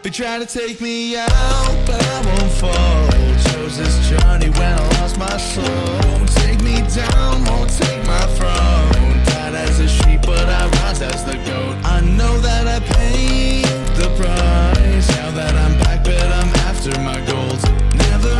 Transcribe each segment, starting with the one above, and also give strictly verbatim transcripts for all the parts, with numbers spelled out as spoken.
They try to take me out, but I won't fall. Chose this journey when I lost my soul. Take me down, won't take my throne. Died as a sheep, but I rise as the goat. I know that I paid the price. Now that I'm back, but I'm after my gold. Never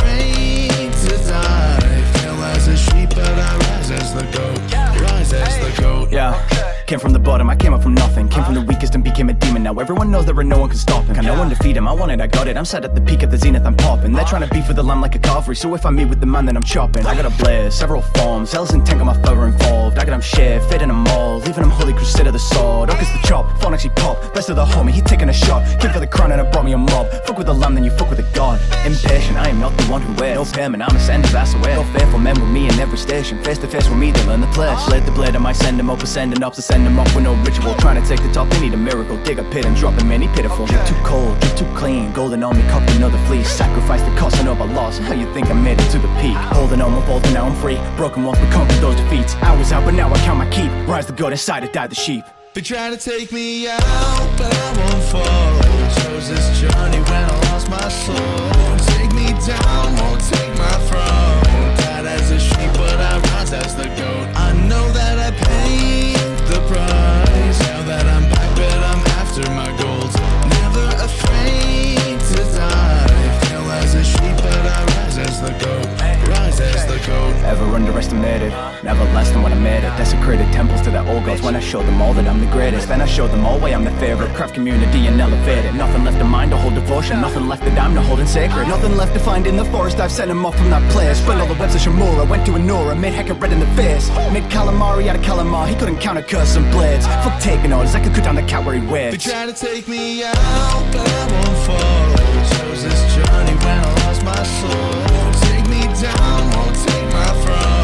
afraid to die. Fell as a sheep, but I rise as the goat. Rise as the goat. Yeah. Came from the bottom, I came up from nothing. Came from the weakest and became a demon. Now everyone knows that no one can stop him. Can no one defeat him? I want it, I got it. I'm sat at the peak of the zenith, I'm popping. They're trying to beat for the lamb like a cavalry. So if I meet with the man, then I'm chopping. I got a blaze, several forms. Hell's intent got my further involved. I got him shit, fitting them all. Leaving him holy crusade of the sword. Oak is the chop, phone actually pop. Best of the homie, he taking a shot. Came for the crown and I brought me a mob. Fuck with the lamb, then you fuck with the god. Impatient, I am not the one who waits. No payment, I'ma send his ass away. No faithful men with me in every station. Face to face with me, they learn the place. Blade the blade, I might send him up, ascending up, to send him up with no ritual. Trying to take the top, they need a miracle. Dig a pit and drop him in, he pitiful. Drip too cold, drip too clean. Golden on me, cup another fleece. Sacrifice the cost, I know I lost. How you think I made it to the peak? Holding on, I'm bolting, now I'm free. Broken once, but conquered those defeats. I was out, but now I count my keep. Rise the goat inside, I died the sheep. They try to take me out, but I won't fall. Chose this journey when I lost my soul. Take me down, won't take my throne. Died as a sheep, but I rise as the goat. I know that I paid the price. Now that I'm back, but I'm after my gold. Never afraid to die. Fell as a sheep, but I rise as the goat. Rise as the goat. Ever underestimated, never less than what I made it. Desecrated temples to their old gods. When I showed them all that I'm the greatest, then I showed them all why I'm the favorite. Craft community and elevated. Nothing left in mind to hold devotion. Nothing left that I'm not holding sacred. Nothing left to find in the forest. I've sent him off from that place. Spent all the webs of Shamura. Went to Anora. Made Hecka red in the face. Made calamari out of calamar. He couldn't count a curse and blades. Fuck taking orders. I could cut down the cat where he waits. They try to take me out, but I won't fall. Chose this journey when I lost my soul. Take me down, won't take my throne.